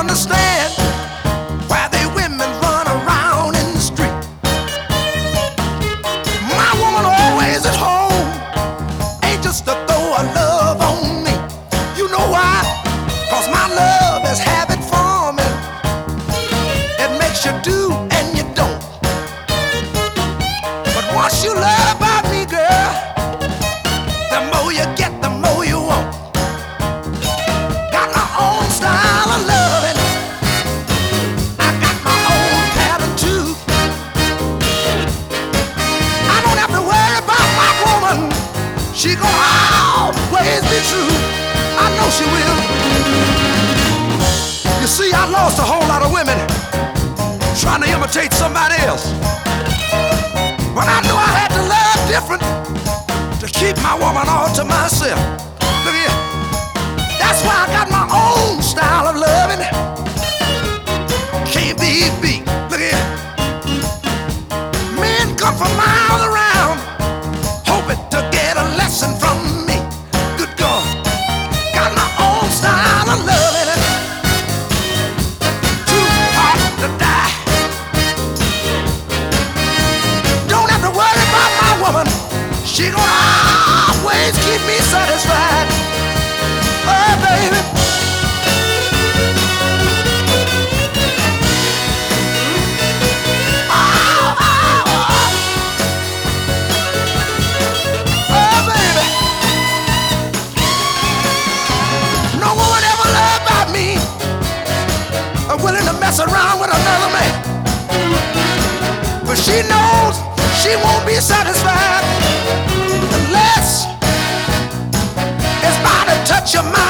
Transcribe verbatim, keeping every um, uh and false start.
understand why they women run around in the street. My woman always at home, ain't just to throw a love on me. You know why? Cause my love is habit forming. It makes you do and you don't. But once you love by me, girl, the more you get, the more you want. Got my own style of loving. I got my own pattern too. I don't have to worry about my woman. She gonna always be true. I know she will. You see, I lost a whole lot of women trying to imitate somebody else. But I knew I had to love different to keep my woman all to myself. Look here. That's why I got my own style of loving. Can't be beat. Look here. Men come from miles around, hoping to get a lesson from me. Good God. Got my own style of loving. Too hard to die. Don't have to worry about my woman. She gonna always keep me satisfied. Oh, baby. Oh, oh, oh. Oh, baby. No woman ever loved by me or willing to mess around with another man. But she knows she won't be satisfied unless it's by the touch of my